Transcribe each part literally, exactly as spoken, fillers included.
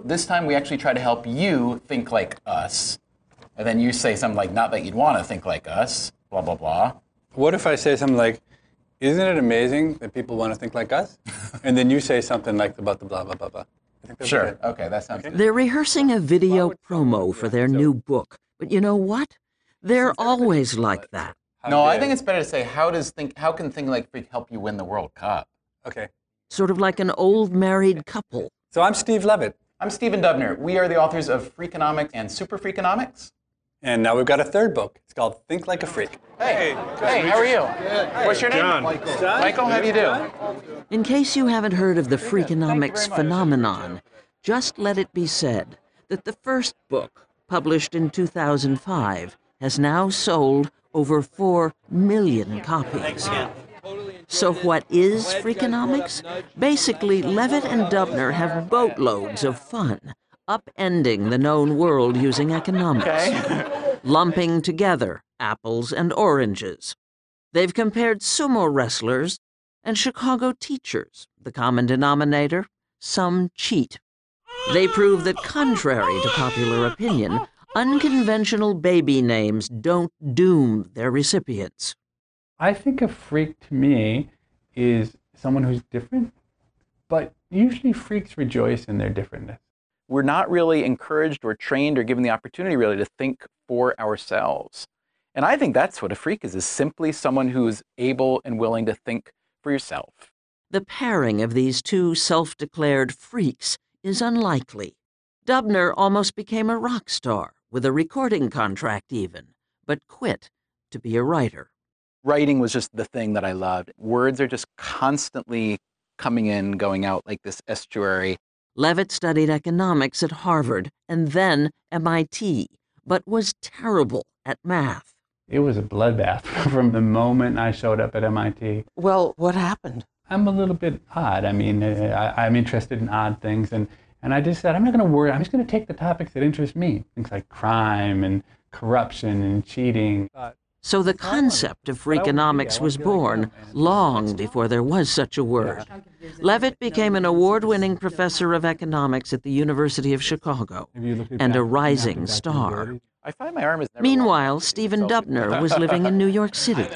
this time we actually try to help you think like us. And then you say something like, not that you'd want to think like us, blah, blah, blah. What if I say something like, isn't it amazing that people want to think like us? And then you say something like about the blah, blah, blah, blah. I think that's Sure. okay. Okay, that sounds good. They're rehearsing a video promo for their new book. But you know what? They're always like that. No, I think it's better to say, how does think, how can Think Like Freak help you win the World Cup? Okay. Sort of like an old married couple. So I'm Steve Levitt. I'm Stephen Dubner. We are the authors of Freakonomics and Super Freakonomics. And now we've got a third book. It's called Think Like a Freak. Hey, hey, how are you? What's your name? John. Michael. Michael, how do you do? In case you haven't heard of the Freakonomics phenomenon, just let it be said that the first book, published in two thousand five, has now sold over four million copies. So what is Freakonomics? Basically, Levitt and Dubner have boatloads of fun, upending the known world using economics, Okay. lumping together apples and oranges. They've compared sumo wrestlers and Chicago teachers. The common denominator? Some cheat. They prove that, contrary to popular opinion, unconventional baby names don't doom their recipients. I think a freak to me is someone who's different, but usually freaks rejoice in their differentness. We're not really encouraged or trained or given the opportunity really to think for ourselves. And I think that's what a freak is, is simply someone who's able and willing to think for yourself. The pairing of these two self-declared freaks is unlikely. Dubner almost became a rock star, with a recording contract even, but quit to be a writer. Writing was just the thing that I loved. Words are just constantly coming in, going out like this estuary. Levitt studied economics at Harvard and then M I T, but was terrible at math. It was a bloodbath from the moment I showed up at M I T. Well, what happened? I'm a little bit odd. I mean, I, I'm interested in odd things, and, and I just said, I'm not going to worry. I'm just going to take the topics that interest me, things like crime and corruption and cheating. So the concept of Freakonomics was born long before there was such a word. Levitt became an award-winning professor of economics at the University of Chicago and a rising star. I find my arm is never Meanwhile, long. Stephen Dubner was living in New York City.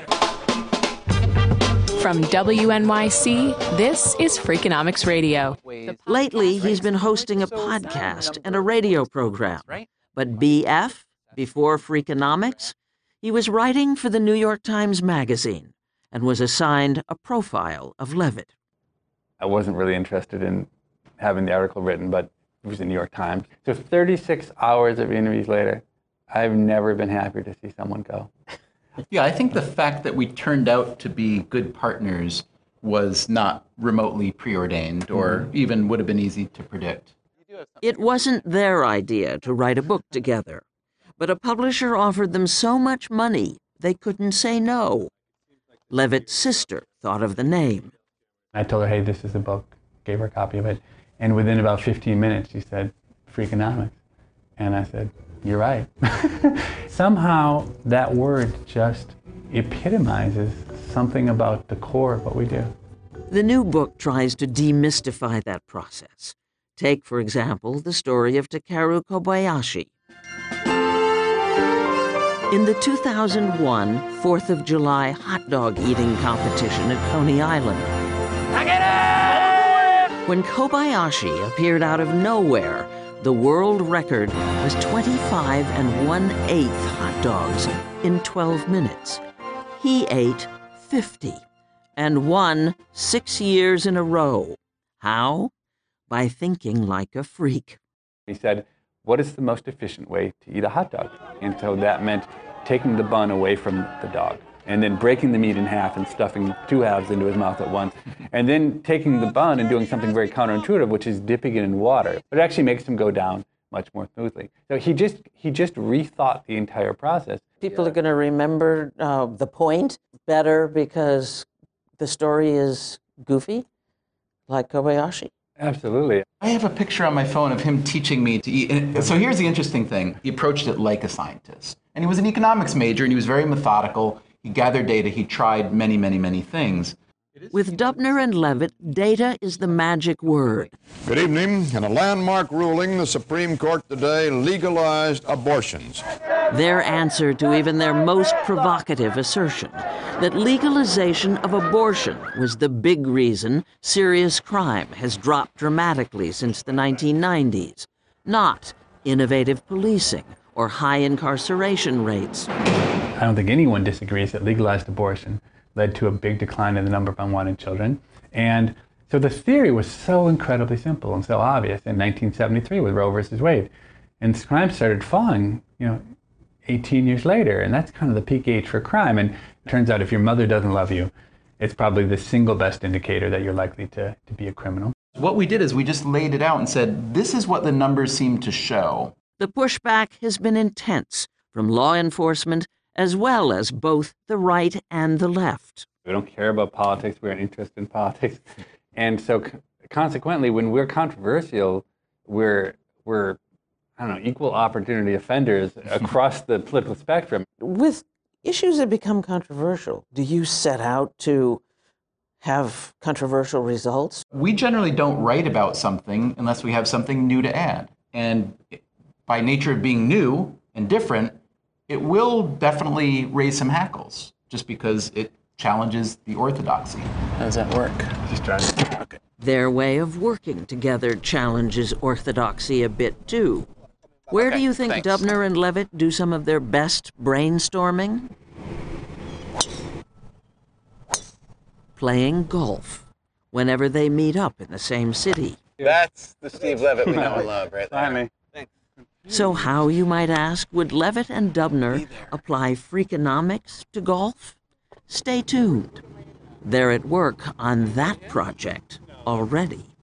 From W N Y C, this is Freakonomics Radio. Lately, he's been hosting a podcast and a radio program. But B F, before Freakonomics, he was writing for the New York Times Magazine and was assigned a profile of Levitt. I wasn't really interested in having the article written, but it was the New York Times. So thirty-six hours of interviews later, I've never been happier to see someone go. Yeah, I think the fact that we turned out to be good partners was not remotely preordained or mm-hmm. even would have been easy to predict. It wasn't their idea to write a book together, but a publisher offered them so much money they couldn't say no. Levitt's sister thought of the name. I told her, hey, this is the book, gave her a copy of it, and within about fifteen minutes she said, Freakonomics. And I said, you're right. Somehow that word just epitomizes something about the core of what we do. The new book tries to demystify that process. Take, for example, the story of Takeru Kobayashi. In the two thousand one fourth of July hot dog eating competition at Coney Island, when Kobayashi appeared out of nowhere, the world record was twenty-five and one-eighth hot dogs in twelve minutes. He ate fifty and won six years in a row. How? By thinking like a freak. He said, what is the most efficient way to eat a hot dog? And so that meant taking the bun away from the dog, and then breaking the meat in half and stuffing two halves into his mouth at once, and then taking the bun and doing something very counterintuitive, which is dipping it in water. But it actually makes him go down much more smoothly. So he just he just rethought the entire process. People are going to remember uh, the point better because the story is goofy, like Kobayashi. Absolutely. I have a picture on my phone of him teaching me to eat. And so here's the interesting thing. He approached it like a scientist. And he was an economics major, and he was very methodical. He gathered data. He tried many, many, many things. With Dubner and Levitt, data is the magic word. Good evening. In a landmark ruling, the Supreme Court today legalized abortions. Their answer to even their most provocative assertion that legalization of abortion was the big reason serious crime has dropped dramatically since the nineteen nineties, not innovative policing or high incarceration rates. I don't think anyone disagrees that legalized abortion led to a big decline in the number of unwanted children. And so the theory was so incredibly simple and so obvious in nineteen seventy-three with Roe versus Wade. And crime started falling, you know, eighteen years later, and that's kind of the peak age for crime. And it turns out if your mother doesn't love you, it's probably the single best indicator that you're likely to, to be a criminal. What we did is we just laid it out and said, this is what the numbers seem to show. The pushback has been intense from law enforcement as well as both the right and the left. We don't care about politics, we're not interested in politics. And so consequently, when we're controversial, we're, we're I don't know, equal opportunity offenders across the political spectrum. With issues that become controversial, do you set out to have controversial results? We generally don't write about something unless we have something new to add. And by nature of being new and different, it will definitely raise some hackles just because it challenges the orthodoxy. How does that work? Just trying to, okay. Their way of working together challenges orthodoxy a bit too. Where Okay, do you think thanks. Dubner and Levitt do some of their best brainstorming? Playing golf, whenever they meet up in the same city. That's the Steve Levitt we know and love right there. Finally. So how, you might ask, would Levitt and Dubner apply Freakonomics to golf? Stay tuned. They're at work on that project already.